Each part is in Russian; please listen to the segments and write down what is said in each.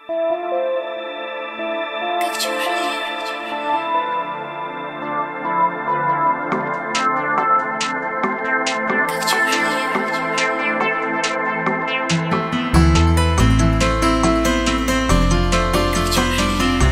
как чужие. Как чужие. Как чужие.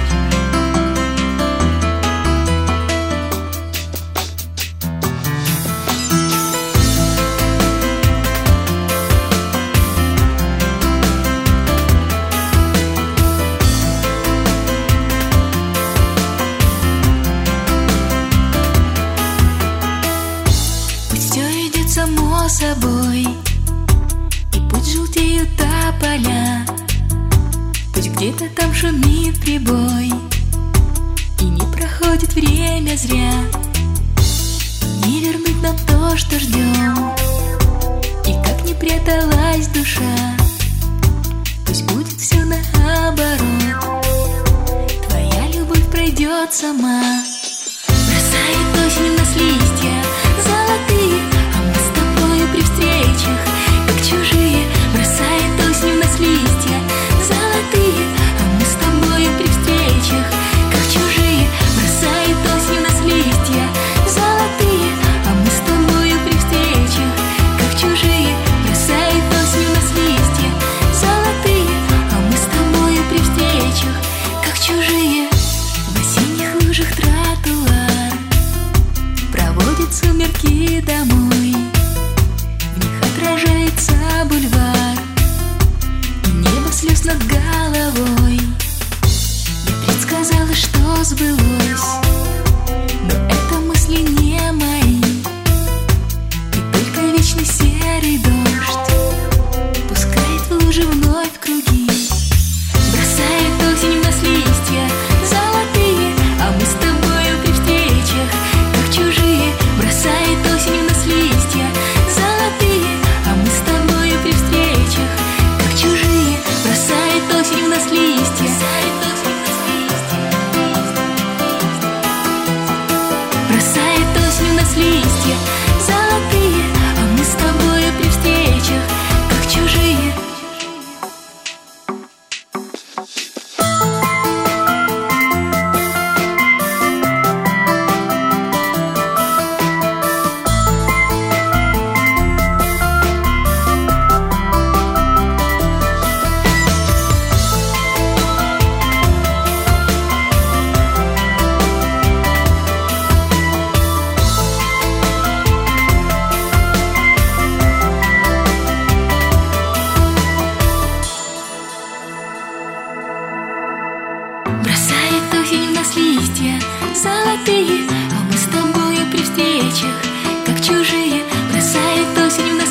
Все идет само собой, и пусть желтеют тополя, пусть где-то там шумит прибой, и не проходит время зря. Не вернуть нам то, что ждем, и как не пряталась душа, пусть будет все наоборот. Твоя любовь пройдет сама. Бросает осень в нас листья золотые, а мы с тобою при встречах как чужие. Бросает осень в нас листья золотые, а мы с тобою при встречах как чужие. Бросает осень в нас листья золотые, а мы с тобою при встречах как чужие. Бросает осень в нас листья золотые, а мы с тобою при встречах как чужие. В осенних лужах тротуар проводит сумерки домой, в них отражается бульвар и небо слез над головой. Я предсказала, что сбылось, но это мысли не мои, и только вечный серый дождь пускает в лужи вновь круги. Бросает осень в нас листья золотые, а мы с тобою при встречах как чужие. Бросает осень в нас листья золотые, а мы с тобою при встречах как чужие. Бросает осень в нас листья. Бросает осень в нас листья золотые, а мы с тобою при встречах как чужие. Бросает осень в нас листья золотые, а мы с тобою при встречах как чужие. Бросает осень в нас